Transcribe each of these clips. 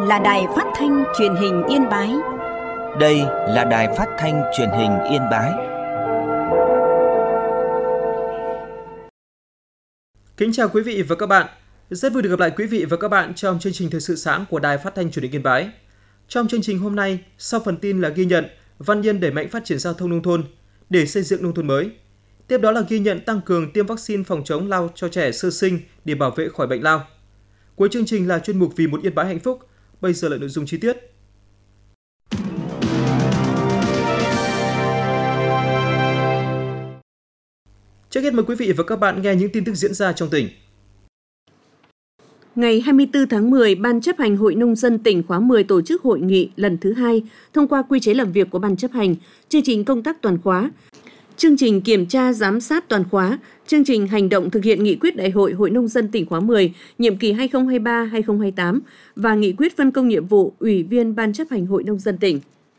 là Đài Phát thanh Truyền hình Yên Bái. Đây là Đài Phát thanh Truyền hình Yên Bái. Kính chào quý vị và các bạn. Rất vui được gặp lại quý vị và các bạn trong chương trình Thời sự sáng của Đài Phát thanh Truyền hình Yên Bái. Trong chương trình hôm nay, sau phần tin là ghi nhận Văn Yên đẩy mạnh phát triển giao thông nông thôn để xây dựng nông thôn mới. Tiếp đó là ghi nhận tăng cường tiêm vaccine phòng chống lao cho trẻ sơ sinh để bảo vệ khỏi bệnh lao. Cuối chương trình là chuyên mục Vì một Yên Bái hạnh phúc. Bây giờ là nội dung chi tiết. Trước hết mời quý vị và các bạn nghe những tin tức diễn ra trong tỉnh. Ngày 24 tháng 10, Ban chấp hành Hội Nông dân tỉnh khóa 10 tổ chức hội nghị lần thứ 2, thông qua quy chế làm việc của Ban chấp hành, chương trình công tác toàn khóa, chương trình kiểm tra giám sát toàn khóa, chương trình hành động thực hiện nghị quyết Đại hội Hội Nông dân tỉnh khóa 10, nhiệm kỳ 2023-2028 và nghị quyết phân công nhiệm vụ Ủy viên Ban chấp hành Hội Nông dân tỉnh.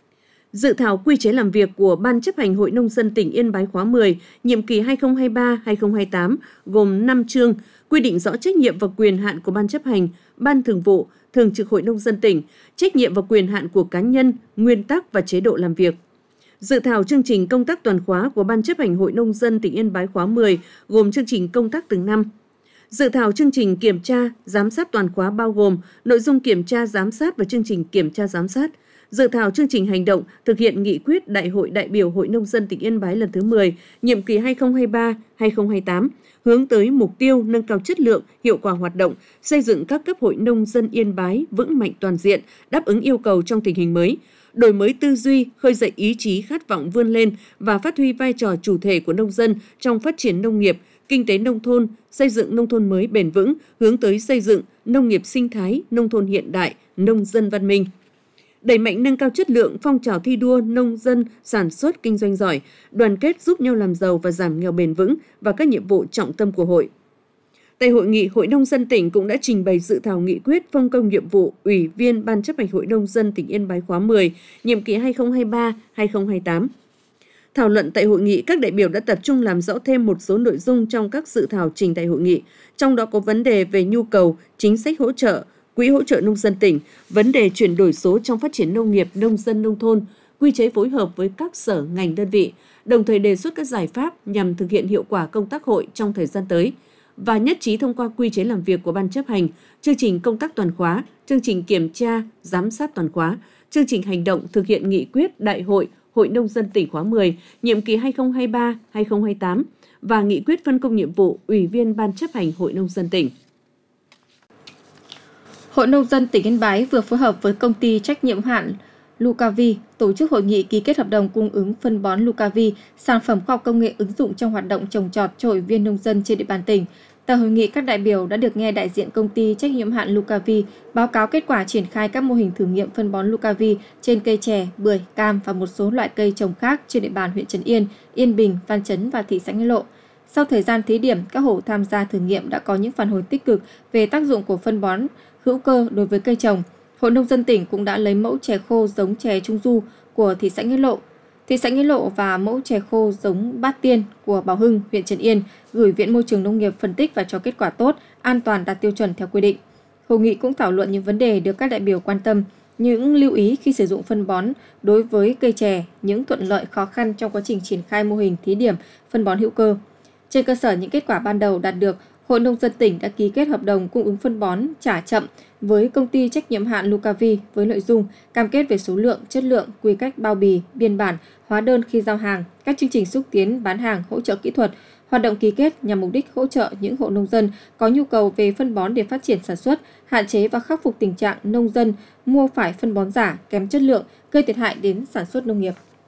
Dự thảo quy chế làm việc của Ban chấp hành Hội Nông dân tỉnh Yên Bái khóa 10, nhiệm kỳ 2023-2028 gồm 5 chương, quy định rõ trách nhiệm và quyền hạn của Ban chấp hành, Ban thường vụ, Thường trực Hội Nông dân tỉnh, trách nhiệm và quyền hạn của cá nhân, nguyên tắc và chế độ làm việc. Dự thảo chương trình công tác toàn khóa của Ban chấp hành Hội Nông dân tỉnh Yên Bái khóa 10 gồm chương trình công tác từng năm. Dự thảo chương trình kiểm tra, giám sát toàn khóa bao gồm nội dung kiểm tra giám sát và chương trình kiểm tra giám sát. Dự thảo chương trình hành động thực hiện nghị quyết Đại hội đại biểu Hội Nông dân tỉnh Yên Bái lần thứ 10, nhiệm kỳ 2023-2028, hướng tới mục tiêu nâng cao chất lượng, hiệu quả hoạt động, xây dựng các cấp hội nông dân Yên Bái vững mạnh toàn diện, đáp ứng yêu cầu trong tình hình mới, đổi mới tư duy, khơi dậy ý chí khát vọng vươn lên và phát huy vai trò chủ thể của nông dân trong phát triển nông nghiệp, kinh tế nông thôn, xây dựng nông thôn mới bền vững, hướng tới xây dựng nông nghiệp sinh thái, nông thôn hiện đại, nông dân văn minh. Đẩy mạnh nâng cao chất lượng phong trào thi đua nông dân sản xuất kinh doanh giỏi, đoàn kết giúp nhau làm giàu và giảm nghèo bền vững và các nhiệm vụ trọng tâm của hội. Tại hội nghị, Hội Nông dân tỉnh cũng đã trình bày dự thảo nghị quyết phân công nhiệm vụ Ủy viên Ban chấp hành Hội Nông dân tỉnh Yên Bái khóa 10, nhiệm kỳ 2023-2028. Thảo luận tại hội nghị, các đại biểu đã tập trung làm rõ thêm một số nội dung trong các dự thảo trình tại hội nghị, trong đó có vấn đề về nhu cầu, chính sách hỗ trợ, Quỹ hỗ trợ nông dân tỉnh, vấn đề chuyển đổi số trong phát triển nông nghiệp, nông dân nông thôn, quy chế phối hợp với các sở ngành đơn vị, đồng thời đề xuất các giải pháp nhằm thực hiện hiệu quả công tác hội trong thời gian tới và nhất trí thông qua quy chế làm việc của Ban chấp hành, chương trình công tác toàn khóa, chương trình kiểm tra, giám sát toàn khóa, chương trình hành động thực hiện nghị quyết Đại hội Hội Nông dân tỉnh khóa 10, nhiệm kỳ 2023-2028 và nghị quyết phân công nhiệm vụ Ủy viên Ban chấp hành Hội Nông dân tỉnh. Hội Nông dân tỉnh Yên Bái vừa phối hợp với công ty trách nhiệm hữu hạn Lucavi tổ chức hội nghị ký kết hợp đồng cung ứng phân bón Lucavi, sản phẩm khoa học công nghệ ứng dụng trong hoạt động trồng trọt cho hội viên nông dân trên địa bàn tỉnh. Tại hội nghị, các đại biểu đã được nghe đại diện công ty trách nhiệm hữu hạn Lucavi báo cáo kết quả triển khai các mô hình thử nghiệm phân bón Lucavi trên cây chè, bưởi, cam và một số loại cây trồng khác trên địa bàn huyện Trấn Yên, Yên Bình, Văn Chấn và thị xã Nghĩa Lộ. Sau thời gian thí điểm, các hộ tham gia thử nghiệm đã có những phản hồi tích cực về tác dụng của phân bón hữu cơ đối với cây trồng. Hội Nông dân tỉnh cũng đã lấy mẫu chè khô giống chè Trung Du của thị xã Nghĩa Lộ và mẫu chè khô giống Bát Tiên của Bảo Hưng, huyện Trấn Yên gửi Viện Môi trường Nông nghiệp phân tích và cho kết quả tốt, an toàn đạt tiêu chuẩn theo quy định. Hội nghị cũng thảo luận những vấn đề được các đại biểu quan tâm, những lưu ý khi sử dụng phân bón đối với cây chè, những thuận lợi khó khăn trong quá trình triển khai mô hình thí điểm phân bón hữu cơ. Trên cơ sở những kết quả ban đầu đạt được, Hội Nông dân tỉnh đã ký kết hợp đồng cung ứng phân bón trả chậm với công ty trách nhiệm hữu hạn Lucavi với nội dung cam kết về số lượng, chất lượng, quy cách bao bì, biên bản, hóa đơn khi giao hàng, các chương trình xúc tiến bán hàng, hỗ trợ kỹ thuật. Hoạt động ký kết nhằm mục đích hỗ trợ những hộ nông dân có nhu cầu về phân bón để phát triển sản xuất, hạn chế và khắc phục tình trạng nông dân mua phải phân bón giả, kém chất lượng, gây thiệt hại đến sản xuất nông nghiệp.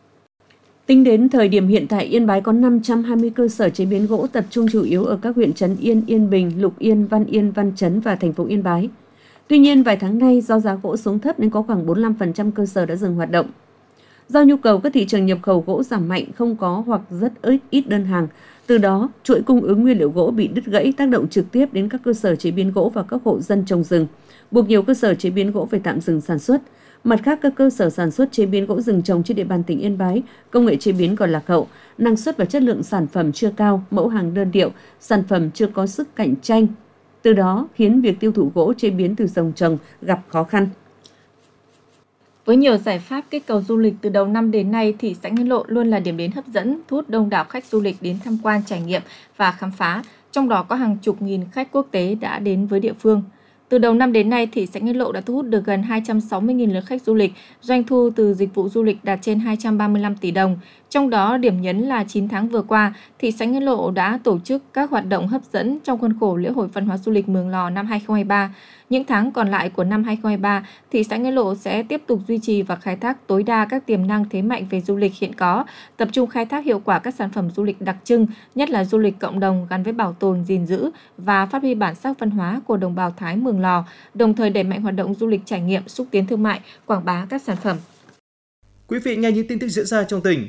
Tính đến thời điểm hiện tại, Yên Bái có 520 cơ sở chế biến gỗ tập trung chủ yếu ở các huyện Trấn Yên, Yên Bình, Lục Yên, Văn Chấn và thành phố Yên Bái. Tuy nhiên, vài tháng nay do giá gỗ xuống thấp nên có khoảng 45% cơ sở đã dừng hoạt động. Do nhu cầu các thị trường nhập khẩu gỗ giảm mạnh, không có hoặc rất ít đơn hàng. Từ đó, chuỗi cung ứng nguyên liệu gỗ bị đứt gãy, tác động trực tiếp đến các cơ sở chế biến gỗ và các hộ dân trồng rừng, buộc nhiều cơ sở chế biến gỗ phải tạm dừng sản xuất. Mặt khác, các cơ sở sản xuất chế biến gỗ rừng trồng trên địa bàn tỉnh Yên Bái, công nghệ chế biến còn lạc hậu, năng suất và chất lượng sản phẩm chưa cao, mẫu hàng đơn điệu, sản phẩm chưa có sức cạnh tranh. Từ đó khiến việc tiêu thụ gỗ chế biến từ rừng trồng gặp khó khăn. Với nhiều giải pháp kích cầu du lịch từ đầu năm đến nay, thị xã Nghĩa Lộ luôn là điểm đến hấp dẫn, thu hút đông đảo khách du lịch đến tham quan, trải nghiệm và khám phá. Trong đó có hàng chục nghìn khách quốc tế đã đến với địa phương. Từ đầu năm đến nay, thị xã Nghĩa Lộ đã thu hút được gần 260.000 lượt khách du lịch, doanh thu từ dịch vụ du lịch đạt trên 235 tỷ đồng. Trong đó, điểm nhấn là 9 tháng vừa qua, thị xã Nghĩa Lộ đã tổ chức các hoạt động hấp dẫn trong khuôn khổ lễ hội văn hóa du lịch Mường Lò năm 2023. Những tháng còn lại của năm 2023, thị xã Nghĩa Lộ sẽ tiếp tục duy trì và khai thác tối đa các tiềm năng thế mạnh về du lịch hiện có, tập trung khai thác hiệu quả các sản phẩm du lịch đặc trưng, nhất là du lịch cộng đồng gắn với bảo tồn, gìn giữ và phát huy bản sắc văn hóa của đồng bào Thái Mường Lò, đồng thời đẩy mạnh hoạt động du lịch trải nghiệm, xúc tiến thương mại, quảng bá các sản phẩm. Quý vị nghe những tin tức diễn ra trong tỉnh.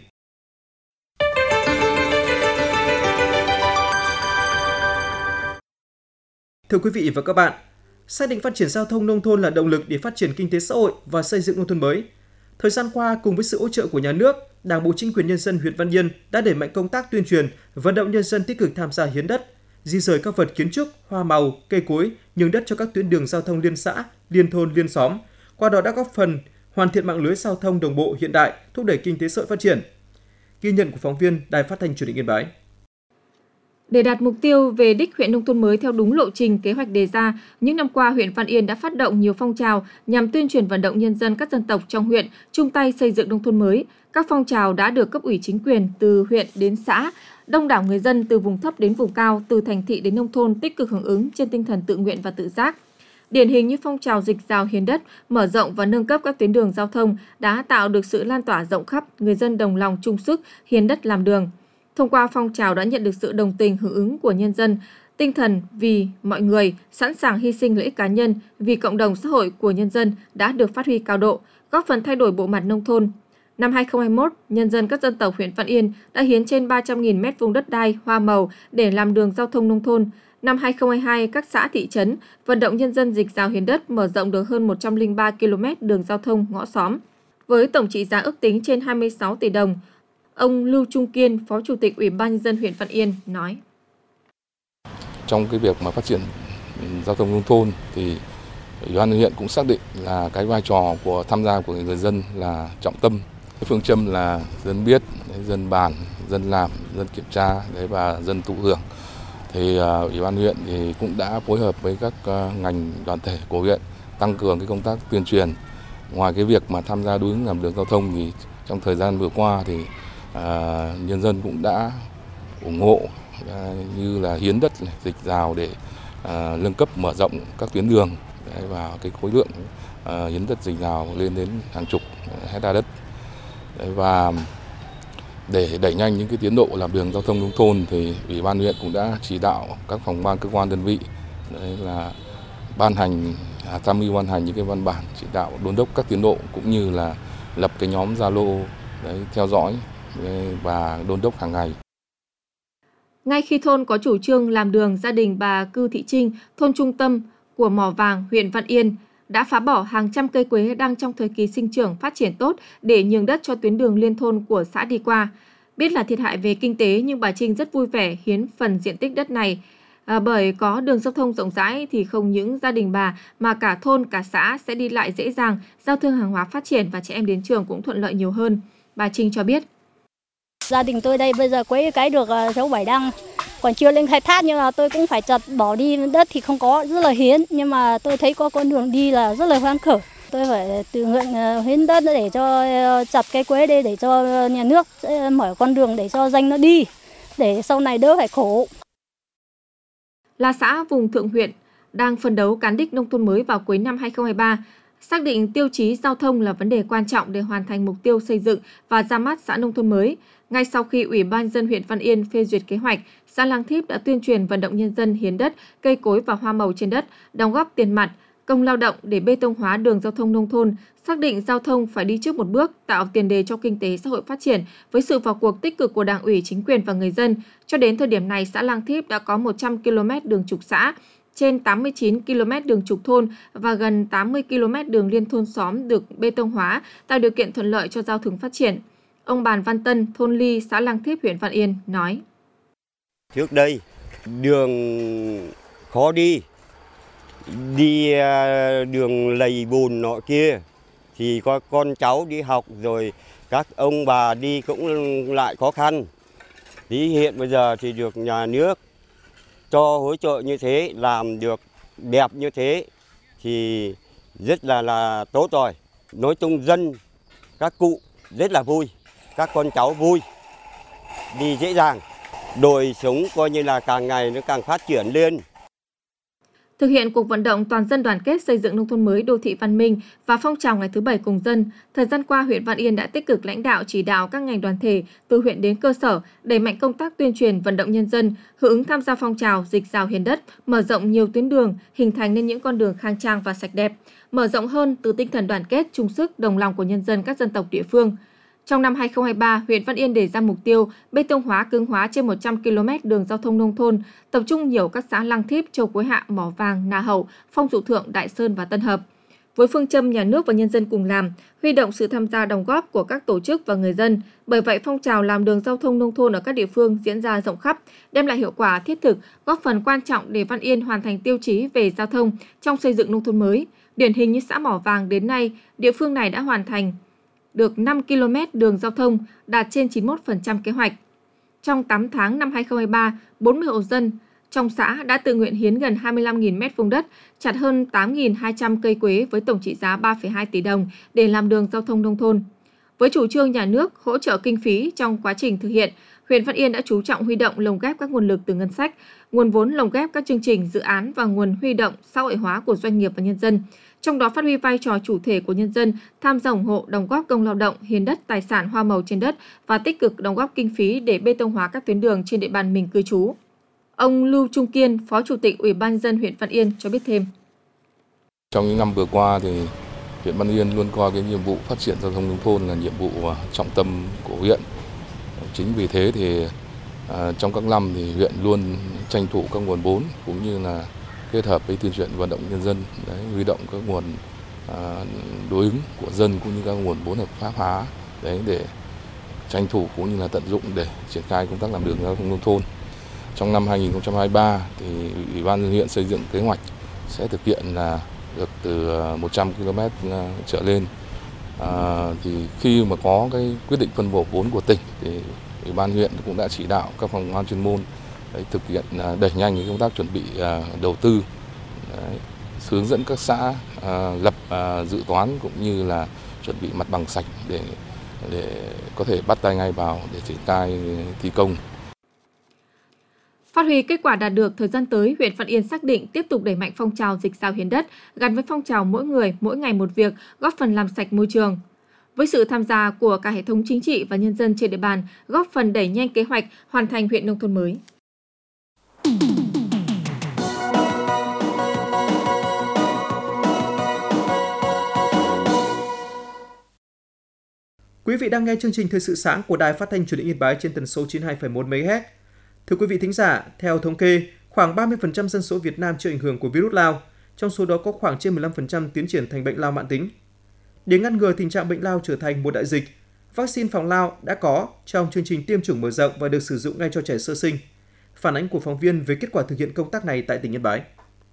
Thưa quý vị và các bạn, xác định phát triển giao thông nông thôn là động lực để phát triển kinh tế xã hội và xây dựng nông thôn mới. Thời gian qua, cùng với sự hỗ trợ của nhà nước, Đảng bộ, chính quyền nhân dân huyện Văn Yên đã đẩy mạnh công tác tuyên truyền, vận động nhân dân tích cực tham gia hiến đất, di rời các vật kiến trúc, hoa màu, cây cối, nhường đất cho các tuyến đường giao thông liên xã, liên thôn, liên xóm. Qua đó đã góp phần hoàn thiện mạng lưới giao thông đồng bộ hiện đại, thúc đẩy kinh tế xã hội phát triển. Ghi nhận của phóng viên Đài Phát thanh Truyền hình Yên Bái. Để đạt mục tiêu về đích huyện nông thôn mới theo đúng lộ trình kế hoạch đề ra, những năm qua huyện Văn Yên đã phát động nhiều phong trào nhằm tuyên truyền vận động nhân dân các dân tộc trong huyện chung tay xây dựng nông thôn mới. Các phong trào đã được cấp ủy chính quyền từ huyện đến xã, đông đảo người dân từ vùng thấp đến vùng cao, từ thành thị đến nông thôn tích cực hưởng ứng trên tinh thần tự nguyện và tự giác. Điển hình như phong trào dịch rào hiến đất, mở rộng và nâng cấp các tuyến đường giao thông đã tạo được sự lan tỏa rộng khắp, người dân đồng lòng chung sức hiến đất làm đường. Thông qua phong trào đã nhận được sự đồng tình hưởng ứng của nhân dân, tinh thần vì mọi người, sẵn sàng hy sinh lợi ích cá nhân vì cộng đồng xã hội của nhân dân đã được phát huy cao độ, góp phần thay đổi bộ mặt nông thôn. Năm 2021, nhân dân các dân tộc huyện Văn Yên đã hiến trên 300.000 mét vuông đất đai, hoa màu để làm đường giao thông nông thôn. Năm 2022, các xã thị trấn vận động nhân dân dịch rào hiến đất mở rộng được hơn 103 km đường giao thông ngõ xóm. Với tổng trị giá ước tính trên 26 tỷ đồng, ông Lưu Trung Kiên, Phó Chủ tịch Ủy ban nhân dân huyện Văn Yên nói: Trong cái việc mà phát triển giao thông nông thôn thì Ủy ban huyện cũng xác định là cái vai trò của tham gia của người dân là trọng tâm. Phương châm là dân biết, dân bàn, dân làm, dân kiểm tra và dân thụ hưởng. Thì Ủy ban huyện thì cũng đã phối hợp với các ngành đoàn thể của huyện tăng cường cái công tác tuyên truyền. Ngoài cái việc mà tham gia đối ứng làm đường giao thông thì trong thời gian vừa qua thì nhân dân cũng đã ủng hộ như là hiến đất, dịch rào để nâng cấp mở rộng các tuyến đường và cái khối lượng hiến đất dịch rào lên đến hàng chục hectare đất. Và để đẩy nhanh những cái tiến độ làm đường giao thông nông thôn thì Ủy ban huyện cũng đã chỉ đạo các phòng ban, cơ quan, đơn vị là tham mưu ban hành những cái văn bản chỉ đạo đôn đốc các tiến độ cũng như là lập cái nhóm Zalo theo dõi và đôn đốc hàng ngày. Ngay khi thôn có chủ trương làm đường, gia đình bà Cư Thị Trinh, thôn trung tâm của Mỏ Vàng, huyện Văn Yên đã phá bỏ hàng trăm cây quế đang trong thời kỳ sinh trưởng phát triển tốt để nhường đất cho tuyến đường liên thôn của xã đi qua. Biết là thiệt hại về kinh tế nhưng bà Trinh rất vui vẻ hiến phần diện tích đất này. Bởi có đường giao thông rộng rãi thì không những gia đình bà mà cả thôn, cả xã sẽ đi lại dễ dàng, giao thương hàng hóa phát triển và trẻ em đến trường cũng thuận lợi nhiều hơn. Bà Trinh cho biết: Gia đình tôi đây bây giờ quế cái được 6-7 đăng, còn chưa lên khai thác nhưng mà tôi cũng phải chặt bỏ đi, đất thì không có, rất là hiến, nhưng mà tôi thấy có con đường đi là rất là hoan khởi. Tôi phải tự nguyện hiến đất để cho chặt cây quế đây để cho nhà nước mở con đường để cho danh nó đi, để sau này đỡ phải khổ. Là xã vùng thượng huyện đang phấn đấu cán đích nông thôn mới vào cuối năm 2023, xác định tiêu chí giao thông là vấn đề quan trọng để hoàn thành mục tiêu xây dựng và ra mắt xã nông thôn mới. Ngay sau khi Ủy ban nhân dân huyện Văn Yên phê duyệt kế hoạch, xã Lang Thíp đã tuyên truyền vận động nhân dân hiến đất, cây cối và hoa màu trên đất, đóng góp tiền mặt, công lao động để bê tông hóa đường giao thông nông thôn, xác định giao thông phải đi trước một bước, tạo tiền đề cho kinh tế xã hội phát triển với sự vào cuộc tích cực của Đảng ủy, chính quyền và người dân. Cho đến thời điểm này, xã Lang Thíp đã có 100 km đường trục xã, trên 89 km đường trục thôn và gần 80 km đường liên thôn xóm được bê tông hóa, tạo điều kiện thuận lợi cho giao thương phát triển. Ông Bàn Văn Tân, thôn Ly, xã Lang Thíp, huyện Văn Yên nói: Trước đây, đường khó đi đường lầy bùn nọ kia, thì có con cháu đi học rồi các ông bà đi cũng lại khó khăn. Thì hiện bây giờ thì được nhà nước cho hỗ trợ như thế, làm được đẹp như thế thì rất là tốt rồi. Nói chung dân, các cụ rất là vui, các con cháu vui, đi dễ dàng, đời sống coi như là càng ngày nó càng phát triển lên. Thực hiện cuộc vận động toàn dân đoàn kết xây dựng nông thôn mới đô thị văn minh và phong trào ngày thứ 7 cùng dân, thời gian qua huyện Văn Yên đã tích cực lãnh đạo chỉ đạo các ngành đoàn thể từ huyện đến cơ sở đẩy mạnh công tác tuyên truyền vận động nhân dân hưởng ứng tham gia phong trào dịch rào hiến đất, mở rộng nhiều tuyến đường, hình thành nên những con đường khang trang và sạch đẹp, mở rộng hơn từ tinh thần đoàn kết, chung sức, đồng lòng của nhân dân các dân tộc địa phương. Trong năm 2023, huyện Văn Yên đề ra mục tiêu bê tông hóa cứng hóa trên 100 km đường giao thông nông thôn, tập trung nhiều các xã Lăng Thiếp, Châu Quế Hạ, Mỏ Vàng, Na Hậu, Phong Dụ Thượng, Đại Sơn và Tân Hợp. Với phương châm nhà nước và nhân dân cùng làm, huy động sự tham gia đóng góp của các tổ chức và người dân. Bởi vậy, phong trào làm đường giao thông nông thôn ở các địa phương diễn ra rộng khắp, đem lại hiệu quả thiết thực, góp phần quan trọng để Văn Yên hoàn thành tiêu chí về giao thông trong xây dựng nông thôn mới. Điển hình như xã Mỏ Vàng đến nay, địa phương này đã hoàn thành được 5 km đường giao thông, đạt trên 91% kế hoạch. Trong 8 tháng năm 2023, 40 hộ dân trong xã đã tự nguyện hiến gần 25.000 mét vuông đất, chặt hơn 8.200 cây quế với tổng trị giá 3,2 tỷ đồng để làm đường giao thông nông thôn. Với chủ trương nhà nước hỗ trợ kinh phí trong quá trình thực hiện, huyện Văn Yên đã chú trọng huy động lồng ghép các nguồn lực từ ngân sách, nguồn vốn lồng ghép các chương trình, dự án và nguồn huy động xã hội hóa của doanh nghiệp và nhân dân. Trong đó phát huy vai trò chủ thể của nhân dân, tham gia ủng hộ, đóng góp công lao động, hiến đất, tài sản, hoa màu trên đất và tích cực đóng góp kinh phí để bê tông hóa các tuyến đường trên địa bàn mình cư trú. Ông Lưu Trung Kiên, Phó Chủ tịch Ủy ban nhân dân huyện Văn Yên cho biết thêm. Trong những năm vừa qua thì huyện Văn Yên luôn coi cái nhiệm vụ phát triển giao thông nông thôn là nhiệm vụ trọng tâm của huyện. Chính vì thế thì trong các năm thì huyện luôn tranh thủ các nguồn vốn cũng như là kết hợp với tuyên truyền vận động nhân dân, huy động các nguồn đối ứng của dân cũng như các nguồn vốn hợp pháp hóa để tranh thủ cũng như là tận dụng để triển khai công tác làm đường giao thông nông thôn. Trong năm 2023 thì Ủy ban nhân dân huyện xây dựng kế hoạch sẽ thực hiện là được từ 100 km trở lên. Thì khi mà có cái quyết định phân bổ vốn của tỉnh thì Ủy ban huyện cũng đã chỉ đạo các phòng ban chuyên môn thực hiện đẩy nhanh cái công tác chuẩn bị đầu tư, hướng dẫn các xã lập dự toán cũng như là chuẩn bị mặt bằng sạch để có thể bắt tay ngay vào để triển khai thi công. Phát huy kết quả đạt được, thời gian tới, huyện Văn Yên xác định tiếp tục đẩy mạnh phong trào dịch rào hiến đất gắn với phong trào mỗi người, mỗi ngày một việc, góp phần làm sạch môi trường. Với sự tham gia của cả hệ thống chính trị và nhân dân trên địa bàn, góp phần đẩy nhanh kế hoạch hoàn thành huyện nông thôn mới. Quý vị đang nghe chương trình Thời sự sáng của Đài Phát thanh Truyền hình Yên Bái trên tần số 92,1 MHz. Thưa quý vị thính giả, theo thống kê, khoảng 30% dân số Việt Nam chịu ảnh hưởng của virus lao, trong số đó có khoảng trên 15% tiến triển thành bệnh lao mãn tính. Để ngăn ngừa tình trạng bệnh lao trở thành một đại dịch, vaccine phòng lao đã có trong chương trình tiêm chủng mở rộng và được sử dụng ngay cho trẻ sơ sinh. Phản ánh của phóng viên về kết quả thực hiện công tác này tại tỉnh Yên Bái.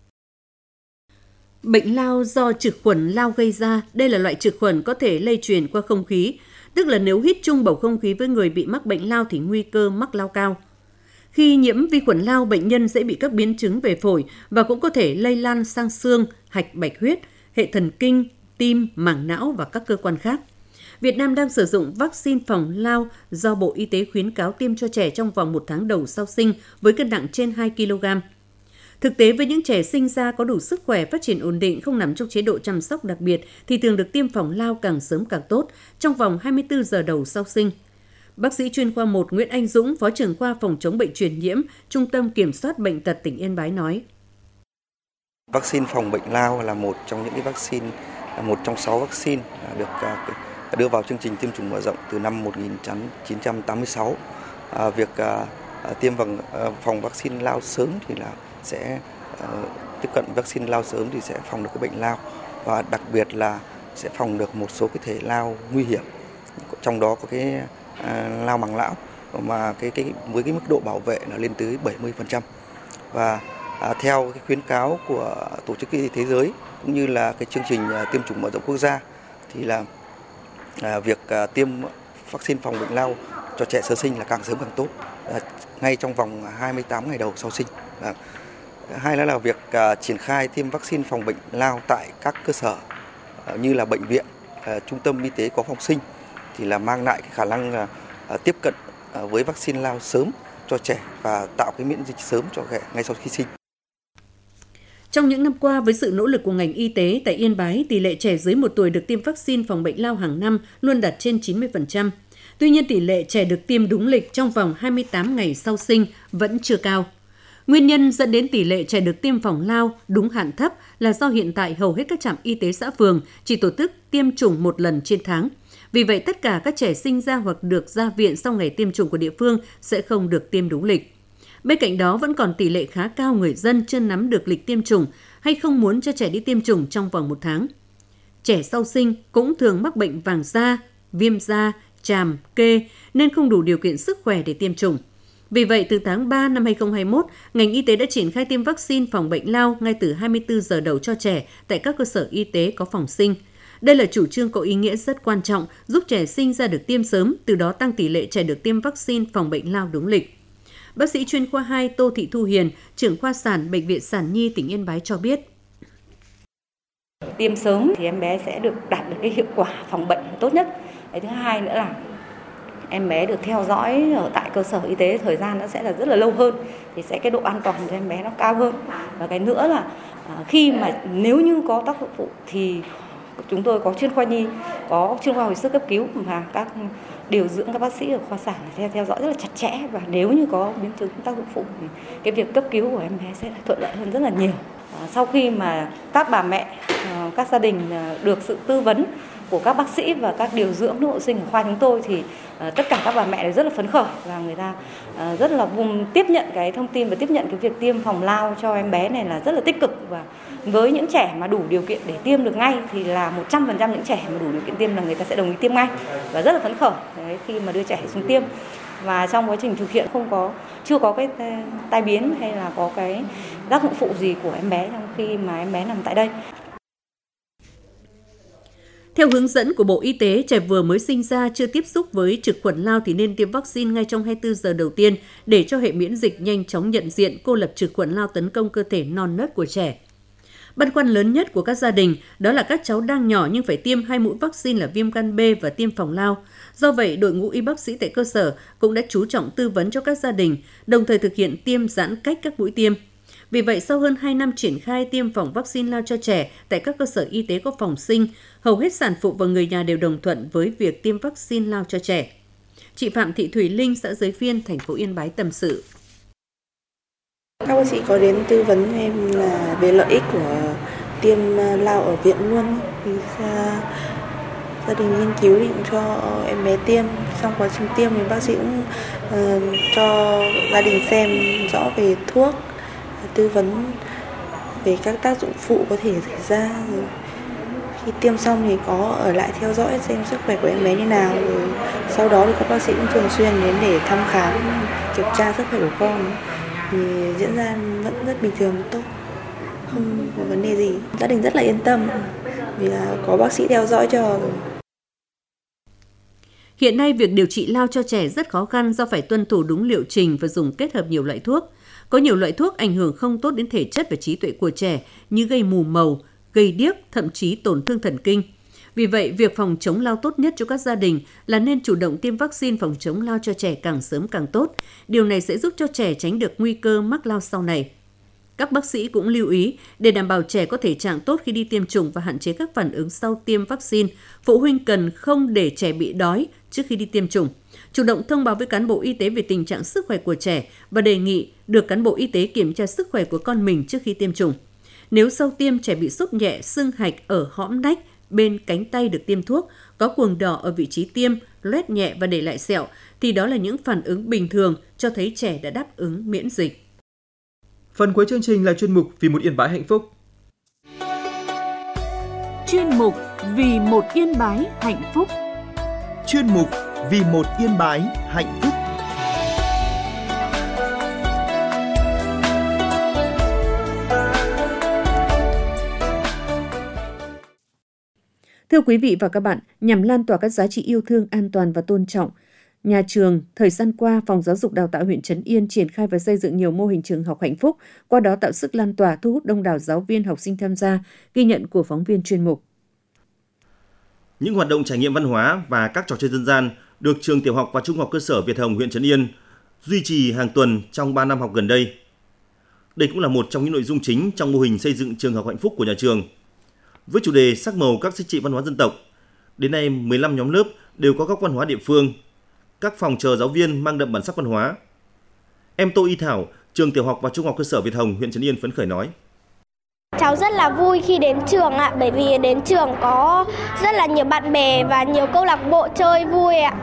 Bệnh lao do trực khuẩn lao gây ra, đây là loại trực khuẩn có thể lây truyền qua không khí, tức là nếu hít chung bầu không khí với người bị mắc bệnh lao thì nguy cơ mắc lao cao. Khi nhiễm vi khuẩn lao, bệnh nhân sẽ bị các biến chứng về phổi và cũng có thể lây lan sang xương, hạch bạch huyết, hệ thần kinh, tim, màng não và các cơ quan khác. Việt Nam đang sử dụng vaccine phòng lao do Bộ Y tế khuyến cáo tiêm cho trẻ trong vòng 1 tháng đầu sau sinh với cân nặng trên 2 kg. Thực tế, với những trẻ sinh ra có đủ sức khỏe, phát triển ổn định, không nằm trong chế độ chăm sóc đặc biệt thì thường được tiêm phòng lao càng sớm càng tốt, trong vòng 24 giờ đầu sau sinh. Bác sĩ chuyên khoa 1 Nguyễn Anh Dũng, Phó trưởng khoa phòng chống bệnh truyền nhiễm, Trung tâm Kiểm soát Bệnh tật tỉnh Yên Bái nói. Vaccine phòng bệnh lao là một trong những vaccine, là một trong 6 vaccine được đưa vào chương trình tiêm chủng mở rộng từ năm 1986. Việc tiêm phòng vaccine lao sớm thì là sẽ tiếp cận vaccine lao sớm thì sẽ phòng được cái bệnh lao, và đặc biệt là sẽ phòng được một số cái thể lao nguy hiểm, trong đó có cái lao màng não mà với cái mức độ bảo vệ là lên tới 70%. Và theo cái khuyến cáo của Tổ chức Y tế Thế giới cũng như là cái chương trình tiêm chủng mở rộng quốc gia thì là việc tiêm vaccine phòng bệnh lao cho trẻ sơ sinh là càng sớm càng tốt, ngay trong vòng 28 ngày đầu sau sinh. Hai là việc triển khai tiêm vaccine phòng bệnh lao tại các cơ sở như là bệnh viện, trung tâm y tế có phòng sinh thì là mang lại cái khả năng là tiếp cận với vaccine lao sớm cho trẻ và tạo cái miễn dịch sớm cho trẻ ngay sau khi sinh. Trong những năm qua, với sự nỗ lực của ngành y tế tại Yên Bái, tỷ lệ trẻ dưới 1 tuổi được tiêm vaccine phòng bệnh lao hàng năm luôn đạt trên 90%. Tuy nhiên, tỷ lệ trẻ được tiêm đúng lịch trong vòng 28 ngày sau sinh vẫn chưa cao. Nguyên nhân dẫn đến tỷ lệ trẻ được tiêm phòng lao đúng hạn thấp là do hiện tại hầu hết các trạm y tế xã phường chỉ tổ chức tiêm chủng một lần trên tháng. Vì vậy, tất cả các trẻ sinh ra hoặc được ra viện sau ngày tiêm chủng của địa phương sẽ không được tiêm đúng lịch. Bên cạnh đó, vẫn còn tỷ lệ khá cao người dân chưa nắm được lịch tiêm chủng hay không muốn cho trẻ đi tiêm chủng trong vòng 1 tháng. Trẻ sau sinh cũng thường mắc bệnh vàng da, viêm da, tràm, kê nên không đủ điều kiện sức khỏe để tiêm chủng. Vì vậy, từ tháng 3 năm 2021, ngành y tế đã triển khai tiêm vaccine phòng bệnh lao ngay từ 24 giờ đầu cho trẻ tại các cơ sở y tế có phòng sinh. Đây là chủ trương có ý nghĩa rất quan trọng, giúp trẻ sinh ra được tiêm sớm, từ đó tăng tỷ lệ trẻ được tiêm vaccine phòng bệnh lao đúng lịch. Bác sĩ chuyên khoa 2 Tô Thị Thu Hiền, trưởng khoa sản Bệnh viện Sản Nhi tỉnh Yên Bái cho biết. Tiêm sớm thì em bé sẽ được đạt được cái hiệu quả phòng bệnh tốt nhất. Cái thứ hai nữa là em bé được theo dõi ở tại cơ sở y tế, thời gian nó sẽ là rất là lâu hơn, thì sẽ cái độ an toàn cho em bé nó cao hơn. Và cái nữa là khi mà nếu như có tác dụng phụ thì chúng tôi có chuyên khoa nhi, có chuyên khoa hồi sức cấp cứu và các điều dưỡng, các bác sĩ ở khoa sản sẽ theo dõi rất là chặt chẽ, và nếu như có biến chứng tác dụng phụ thì cái việc cấp cứu của em bé sẽ thuận lợi hơn rất là nhiều. Sau khi mà các bà mẹ, các gia đình được sự tư vấn của các bác sĩ và các điều dưỡng nội sinh ở khoa chúng tôi thì tất cả các bà mẹ đều rất là phấn khởi và người ta rất là tiếp nhận cái thông tin và tiếp nhận cái việc tiêm phòng lao cho em bé này là rất là tích cực. Và với những trẻ mà đủ điều kiện để tiêm được ngay thì là 100% những trẻ mà đủ điều kiện tiêm là người ta sẽ đồng ý tiêm ngay và rất là phấn khởi khi mà đưa trẻ xuống tiêm. Và trong quá trình thực hiện chưa có cái tai biến hay là có cái tác dụng phụ gì của em bé trong khi mà em bé nằm tại đây. Theo hướng dẫn của Bộ Y tế, trẻ vừa mới sinh ra chưa tiếp xúc với trực khuẩn lao thì nên tiêm vaccine ngay trong 24 giờ đầu tiên để cho hệ miễn dịch nhanh chóng nhận diện, cô lập trực khuẩn lao tấn công cơ thể non nớt của trẻ. Băn khoăn lớn nhất của các gia đình đó là các cháu đang nhỏ nhưng phải tiêm 2 mũi vaccine là viêm gan B và tiêm phòng lao. Do vậy, đội ngũ y bác sĩ tại cơ sở cũng đã chú trọng tư vấn cho các gia đình, đồng thời thực hiện tiêm giãn cách các mũi tiêm. Vì vậy, sau hơn 2 năm triển khai tiêm phòng vaccine lao cho trẻ tại các cơ sở y tế có phòng sinh, hầu hết sản phụ và người nhà đều đồng thuận với việc tiêm vaccine lao cho trẻ. Chị Phạm Thị Thủy Linh, xã Giới Phiên, thành phố Yên Bái tâm sự. Các bác sĩ có đến tư vấn em là về lợi ích của tiêm lao ở viện luôn. Thì gia đình nghiên cứu định cho em bé tiêm. Trong quá trình tiêm thì bác sĩ cũng cho gia đình xem rõ về thuốc, tư vấn về các tác dụng phụ có thể xảy ra. Rồi khi tiêm xong thì có ở lại theo dõi xem sức khỏe của em bé như nào. Rồi sau đó thì các bác sĩ cũng thường xuyên đến để thăm khám, kiểm tra sức khỏe của con. Thì diễn ra vẫn rất bình thường, tốt, không có vấn đề gì. Gia đình rất là yên tâm vì là có bác sĩ theo dõi cho. Hiện nay, việc điều trị lao cho trẻ rất khó khăn do phải tuân thủ đúng liệu trình và dùng kết hợp nhiều loại thuốc. Có nhiều loại thuốc ảnh hưởng không tốt đến thể chất và trí tuệ của trẻ như gây mù màu, gây điếc, thậm chí tổn thương thần kinh. Vì vậy, việc phòng chống lao tốt nhất cho các gia đình là nên chủ động tiêm vaccine phòng chống lao cho trẻ càng sớm càng tốt. Điều này sẽ giúp cho trẻ tránh được nguy cơ mắc lao sau này. Các bác sĩ cũng lưu ý, để đảm bảo trẻ có thể trạng tốt khi đi tiêm chủng và hạn chế các phản ứng sau tiêm vaccine, phụ huynh cần không để trẻ bị đói trước khi đi tiêm chủng. Chủ động thông báo với cán bộ y tế về tình trạng sức khỏe của trẻ và đề nghị được cán bộ y tế kiểm tra sức khỏe của con mình trước khi tiêm chủng. Nếu sau tiêm trẻ bị sốt nhẹ, sưng hạch ở hõm nách, bên cánh tay được tiêm thuốc, có quầng đỏ ở vị trí tiêm, loét nhẹ và để lại sẹo, thì đó là những phản ứng bình thường cho thấy trẻ đã đáp ứng miễn dịch. Phần cuối chương trình là chuyên mục Vì một Yên Bái hạnh phúc. Chuyên mục Vì một Yên Bái hạnh phúc. Chuyên mục Vì một Yên Bái hạnh phúc. Thưa quý vị và các bạn, nhằm lan tỏa các giá trị yêu thương, an toàn và tôn trọng, nhà trường, thời gian qua, Phòng Giáo dục Đào tạo huyện Trấn Yên triển khai và xây dựng nhiều mô hình trường học hạnh phúc, qua đó tạo sức lan tỏa, thu hút đông đảo giáo viên, học sinh tham gia, ghi nhận của phóng viên chuyên mục. Những hoạt động trải nghiệm văn hóa và các trò chơi dân gian được trường tiểu học và trung học cơ sở Việt Hồng huyện Trấn Yên duy trì hàng tuần trong 3 năm học gần đây. Đây cũng là một trong những nội dung chính trong mô hình xây dựng trường học hạnh phúc của nhà trường. Với chủ đề sắc màu các giá trị văn hóa dân tộc, đến nay 15 nhóm lớp đều có góc văn hóa địa phương. Các phòng chờ giáo viên mang đậm bản sắc văn hóa. Em Tô Y Thảo, trường tiểu học và trung học cơ sở Việt Hồng huyện Trấn Yên phấn khởi nói: Cháu rất là vui khi đến trường ạ, bởi vì đến trường có rất là nhiều bạn bè và nhiều câu lạc bộ chơi vui ạ.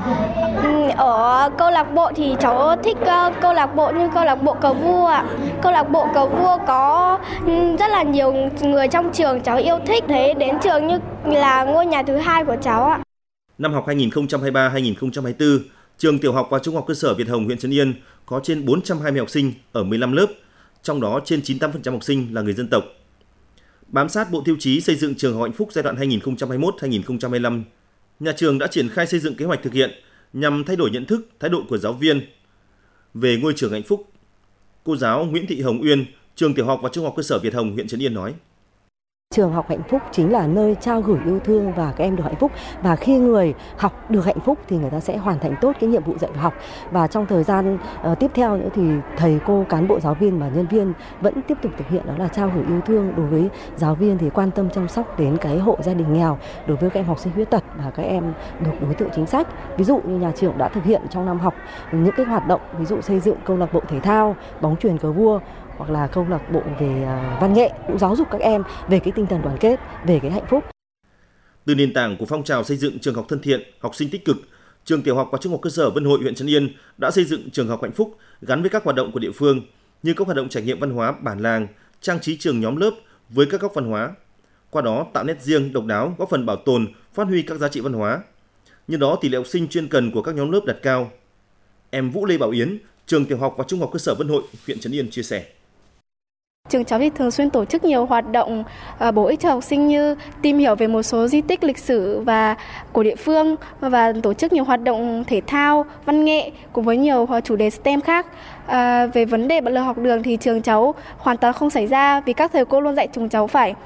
Ở câu lạc bộ thì cháu thích câu lạc bộ như câu lạc bộ cờ vua ạ. Câu lạc bộ cờ vua có rất là nhiều người trong trường cháu yêu thích, thấy đến trường như là ngôi nhà thứ hai của cháu ạ. Năm học 2023-2024, trường tiểu học và trung học cơ sở Việt Hồng huyện Trấn Yên có trên 420 học sinh ở 15 lớp, trong đó trên 98% học sinh là người dân tộc. Bám sát bộ tiêu chí xây dựng trường học hạnh phúc giai đoạn 2021-2025, nhà trường đã triển khai xây dựng kế hoạch thực hiện nhằm thay đổi nhận thức, thái độ của giáo viên về ngôi trường hạnh phúc. Cô giáo Nguyễn Thị Hồng Uyên, trường tiểu học và trung học cơ sở Việt Hồng huyện Trấn Yên nói: Trường học hạnh phúc chính là nơi trao gửi yêu thương và các em được hạnh phúc. Và khi người học được hạnh phúc thì người ta sẽ hoàn thành tốt cái nhiệm vụ dạy và học. Và trong thời gian tiếp theo nữa thì thầy cô, cán bộ giáo viên và nhân viên vẫn tiếp tục thực hiện, đó là trao gửi yêu thương. Đối với giáo viên thì quan tâm chăm sóc đến cái hộ gia đình nghèo, đối với các em học sinh khuyết tật và các em thuộc đối tượng chính sách. Ví dụ như nhà trường đã thực hiện trong năm học những cái hoạt động, ví dụ xây dựng câu lạc bộ thể thao, bóng chuyền cờ vua, hoặc là câu lạc bộ về văn nghệ, cũng giáo dục các em về cái tinh thần đoàn kết, về cái hạnh phúc. Từ nền tảng của phong trào xây dựng trường học thân thiện, học sinh tích cực, trường tiểu học và trung học cơ sở Vân Hội huyện Trấn Yên đã xây dựng trường học hạnh phúc gắn với các hoạt động của địa phương như các hoạt động trải nghiệm văn hóa bản làng, trang trí trường nhóm lớp với các góc văn hóa. Qua đó tạo nét riêng độc đáo, góp phần bảo tồn, phát huy các giá trị văn hóa. Như đó tỷ lệ học sinh chuyên cần của các nhóm lớp đạt cao. Em Vũ Lê Bảo Yến, trường tiểu học và trung học cơ sở Vân Hội huyện Trấn Yên chia sẻ: Trường cháu thì thường xuyên tổ chức nhiều hoạt động bổ ích cho học sinh như tìm hiểu về một số di tích lịch sử và của địa phương và tổ chức nhiều hoạt động thể thao, văn nghệ cùng với nhiều chủ đề STEM khác. Về vấn đề bạo lực học đường thì trường cháu hoàn toàn không xảy ra vì các thầy cô luôn dạy chúng cháu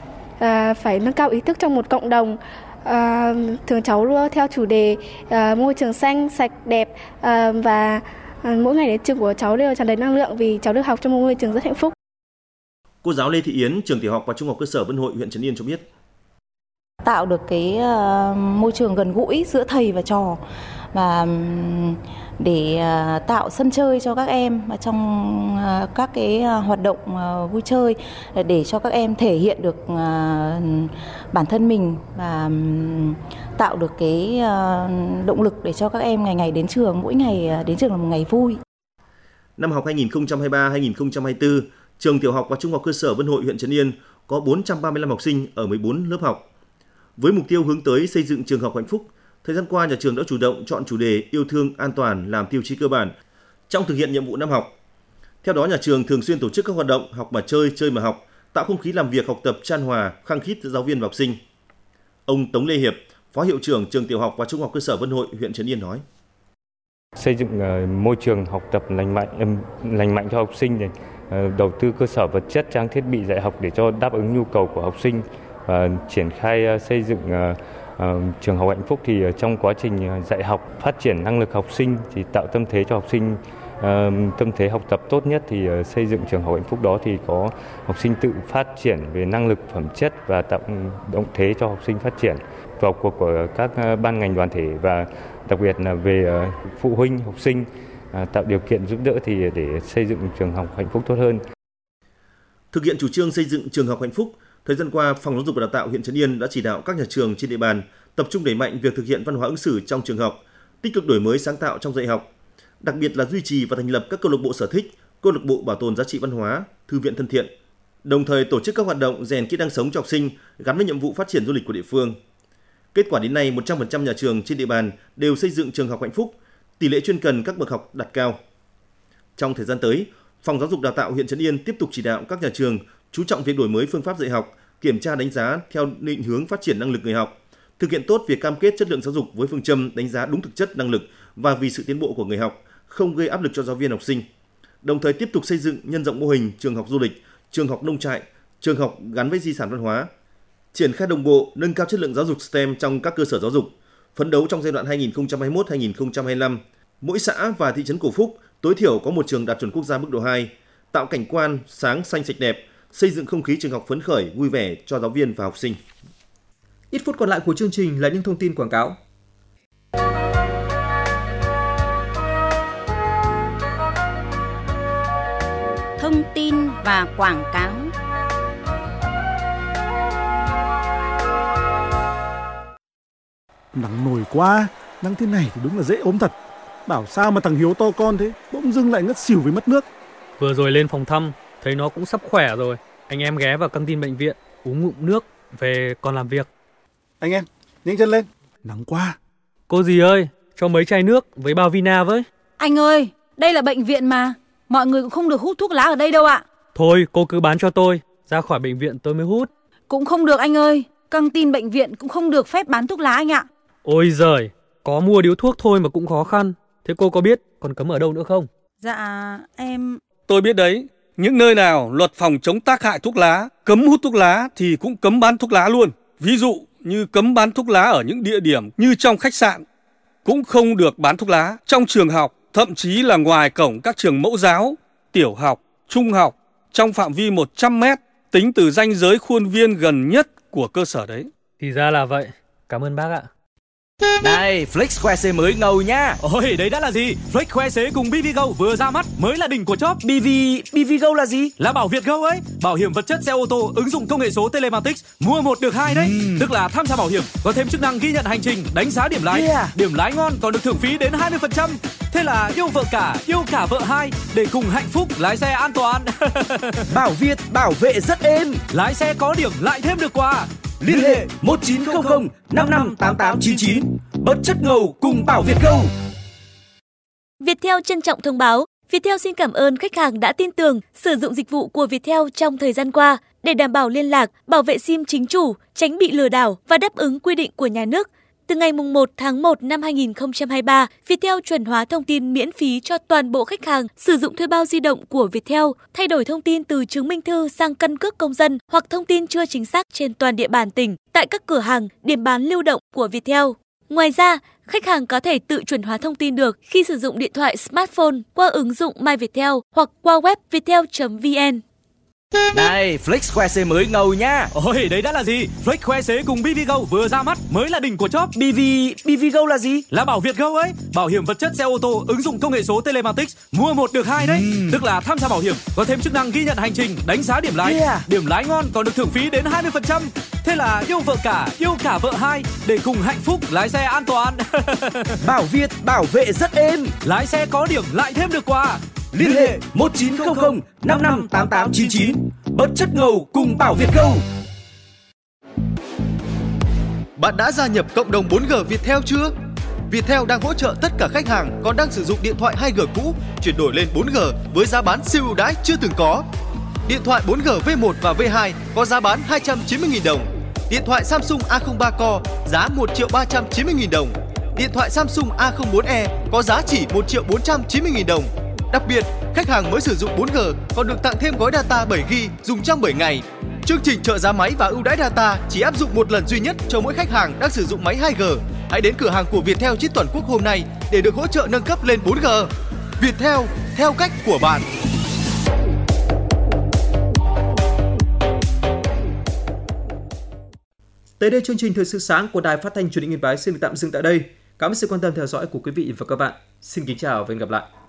phải nâng cao ý thức trong một cộng đồng. Trường cháu luôn theo chủ đề môi trường xanh, sạch, đẹp và mỗi ngày đến trường của cháu đều tràn đầy năng lượng vì cháu được học trong một môi trường rất hạnh phúc. Cô giáo Lê Thị Yến, trường tiểu học và trung học cơ sở Vân Hội huyện Trấn Yên cho biết: Tạo được cái môi trường gần gũi giữa thầy và trò và để tạo sân chơi cho các em trong các cái hoạt động vui chơi để cho các em thể hiện được bản thân mình và tạo được cái động lực để cho các em ngày ngày đến trường, mỗi ngày đến trường là một ngày vui. Năm học 2023-2024, trường tiểu học và trung học cơ sở Vân Hội huyện Trấn Yên có 435 học sinh ở 14 lớp học. Với mục tiêu hướng tới xây dựng trường học hạnh phúc, thời gian qua nhà trường đã chủ động chọn chủ đề yêu thương an toàn làm tiêu chí cơ bản trong thực hiện nhiệm vụ năm học. Theo đó, nhà trường thường xuyên tổ chức các hoạt động học mà chơi, chơi mà học, tạo không khí làm việc học tập chan hòa, khăng khít giữa giáo viên và học sinh. Ông Tống Lê Hiệp, Phó hiệu trưởng trường tiểu học và trung học cơ sở Vân Hội huyện Trấn Yên nói: Xây dựng môi trường học tập lành mạnh cho học sinh này, đầu tư cơ sở vật chất, trang thiết bị dạy học để cho đáp ứng nhu cầu của học sinh và triển khai xây dựng trường học hạnh phúc thì trong quá trình dạy học phát triển năng lực học sinh thì tạo tâm thế cho học sinh, tâm thế học tập tốt nhất thì xây dựng trường học hạnh phúc đó thì có học sinh tự phát triển về năng lực phẩm chất và tạo động thế cho học sinh phát triển, vào cuộc của các ban ngành đoàn thể và đặc biệt là về phụ huynh học sinh tạo điều kiện giúp đỡ thì để xây dựng trường học hạnh phúc tốt hơn. Thực hiện chủ trương xây dựng trường học hạnh phúc, thời gian qua, Phòng Giáo dục và Đào tạo huyện Trấn Yên đã chỉ đạo các nhà trường trên địa bàn tập trung đẩy mạnh việc thực hiện văn hóa ứng xử trong trường học, tích cực đổi mới sáng tạo trong dạy học, đặc biệt là duy trì và thành lập các câu lạc bộ sở thích, câu lạc bộ bảo tồn giá trị văn hóa, thư viện thân thiện, đồng thời tổ chức các hoạt động rèn kỹ năng sống cho học sinh gắn với nhiệm vụ phát triển du lịch của địa phương. Kết quả đến nay, 100% nhà trường trên địa bàn đều xây dựng trường học hạnh phúc, tỷ lệ chuyên cần các bậc học đạt cao. Trong thời gian tới, Phòng Giáo dục Đào tạo huyện Trấn Yên tiếp tục chỉ đạo các nhà trường chú trọng việc đổi mới phương pháp dạy học, kiểm tra đánh giá theo định hướng phát triển năng lực người học, thực hiện tốt việc cam kết chất lượng giáo dục với phương châm đánh giá đúng thực chất năng lực và vì sự tiến bộ của người học, không gây áp lực cho giáo viên học sinh. Đồng thời tiếp tục xây dựng nhân rộng mô hình trường học du lịch, trường học nông trại, trường học gắn với di sản văn hóa, triển khai đồng bộ nâng cao chất lượng giáo dục STEM trong các cơ sở giáo dục, phấn đấu trong giai đoạn 2021-2025, mỗi xã và thị trấn Cổ Phúc tối thiểu có một trường đạt chuẩn quốc gia mức độ 2, tạo cảnh quan sáng xanh sạch đẹp, xây dựng không khí trường học phấn khởi, vui vẻ cho giáo viên và học sinh. Ít phút còn lại của chương trình là những thông tin quảng cáo. Thông tin và quảng cáo. Nắng nổi quá, nắng thế này thì đúng là dễ ốm thật. Bảo sao mà thằng Hiếu to con thế, bỗng dưng lại ngất xỉu vì mất nước. Vừa rồi lên phòng thăm, thấy nó cũng sắp khỏe rồi. Anh em ghé vào căng tin bệnh viện, uống ngụm nước, về còn làm việc. Anh em, nhanh chân lên, nắng quá. Cô dì ơi, cho mấy chai nước với bao Vina với. Anh ơi, đây là bệnh viện mà, mọi người cũng không được hút thuốc lá ở đây đâu ạ. Thôi, cô cứ bán cho tôi, ra khỏi bệnh viện tôi mới hút. Cũng không được anh ơi, căng tin bệnh viện cũng không được phép bán thuốc lá anh ạ. Ôi giời, có mua điếu thuốc thôi mà cũng khó khăn. Thế cô có biết còn cấm ở đâu nữa không? Dạ, em... Tôi biết đấy, những nơi nào luật phòng chống tác hại thuốc lá, cấm hút thuốc lá thì cũng cấm bán thuốc lá luôn. Ví dụ như cấm bán thuốc lá ở những địa điểm như trong khách sạn, cũng không được bán thuốc lá trong trường học, thậm chí là ngoài cổng các trường mẫu giáo, tiểu học, trung học, trong phạm vi 100 mét, tính từ ranh giới khuôn viên gần nhất của cơ sở đấy. Thì ra là vậy, cảm ơn bác ạ. Này, Flex khoe xe mới ngầu nha. Ôi, đấy đã là gì? Flex khoe xế cùng BVGO vừa ra mắt, mới là đỉnh của chóp. BVGO là gì? Là bảo Việt Go ấy, bảo hiểm vật chất xe ô tô ứng dụng công nghệ số telematics, mua 1 được 2 đấy. Tức là tham gia bảo hiểm có thêm chức năng ghi nhận hành trình, đánh giá điểm lái. Điểm lái ngon còn được thưởng phí đến 20%. Thế là yêu vợ cả, yêu cả vợ hai để cùng hạnh phúc lái xe an toàn. Bảo Việt bảo vệ rất êm. Lái xe có điểm lại thêm được quà. Liên hệ 1900 558899. Bất chất ngầu cùng Bảo Việt Go. Viettel trân trọng thông báo, Viettel xin cảm ơn khách hàng đã tin tưởng sử dụng dịch vụ của Viettel trong thời gian qua để đảm bảo liên lạc, bảo vệ SIM chính chủ, tránh bị lừa đảo và đáp ứng quy định của nhà nước. Từ ngày 1 tháng 1 năm 2023, Viettel chuẩn hóa thông tin miễn phí cho toàn bộ khách hàng sử dụng thuê bao di động của Viettel, thay đổi thông tin từ chứng minh thư sang căn cước công dân hoặc thông tin chưa chính xác trên toàn địa bàn tỉnh tại các cửa hàng, điểm bán lưu động của Viettel. Ngoài ra, khách hàng có thể tự chuẩn hóa thông tin được khi sử dụng điện thoại smartphone qua ứng dụng My Viettel hoặc qua web viettel.vn. Này, Flex khoe xe mới ngầu nha. Ôi, đấy đã là gì? Flex khoe xế cùng BVGO vừa ra mắt, mới là đỉnh của chóp. BVGO là gì? Là bảo Việt Go ấy, bảo hiểm vật chất xe ô tô ứng dụng công nghệ số telematics, mua 1 được 2 đấy. Tức là tham gia bảo hiểm có thêm chức năng ghi nhận hành trình, đánh giá điểm lái. Điểm lái ngon còn được thưởng phí đến 20%. Thế là yêu vợ cả, yêu cả vợ hai để cùng hạnh phúc lái xe an toàn. Bảo Việt bảo vệ rất êm. Lái xe có điểm lại thêm được quà. Liên hệ 1900 558899. Bất chất ngầu cùng Bảo Việt Go. Bạn đã gia nhập cộng đồng 4G Viettel chưa? Viettel đang hỗ trợ tất cả khách hàng còn đang sử dụng điện thoại 2G cũ chuyển đổi lên 4G với giá bán siêu ưu đãi chưa từng có. Điện thoại 4G V1 và V2 có giá bán 290.000 đồng. Điện thoại Samsung A03 Core giá 1.390.000 đồng. Điện thoại Samsung A04e có giá chỉ 1.490.000 đồng. Đặc biệt, khách hàng mới sử dụng 4G còn được tặng thêm gói data 7GB dùng trong 7 ngày. Chương trình trợ giá máy và ưu đãi data chỉ áp dụng một lần duy nhất cho mỗi khách hàng đang sử dụng máy 2G. Hãy đến cửa hàng của Viettel trên toàn quốc hôm nay để được hỗ trợ nâng cấp lên 4G. Viettel, theo cách của bạn. Tới đây chương trình Thời sự sáng của Đài Phát thanh Truyền hình Yên Bái xin được tạm dừng tại đây. Cảm ơn sự quan tâm theo dõi của quý vị và các bạn. Xin kính chào và hẹn gặp lại.